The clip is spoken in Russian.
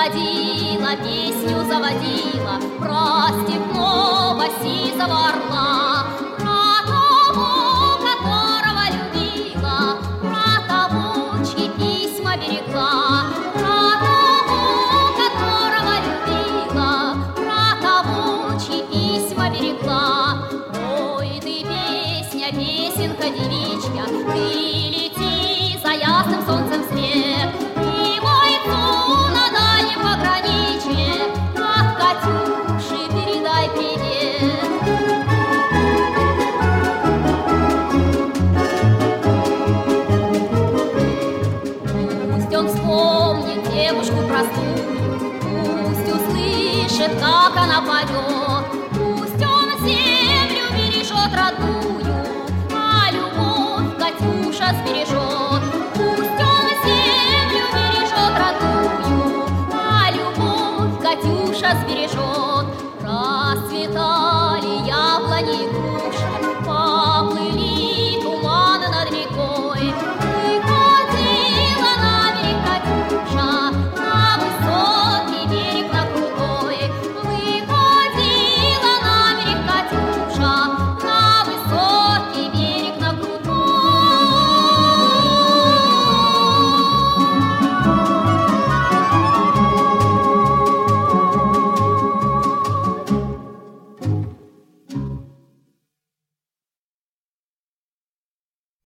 водила, песню заводила про степного сизого орла, про того, которого любила, про того, чьи письма берегла, про того, которого любила, про того, чьи письма берегла. Ой, ты песня, песенка девичья, ты лети за ясным солнцем свет, и бойцу на дальнем пограничье от Катюши передай привет. Пусть он вспомнит девушку простую, пусть услышит, как она поет, пусть он землю бережет родную, а любовь Катюша сбережет.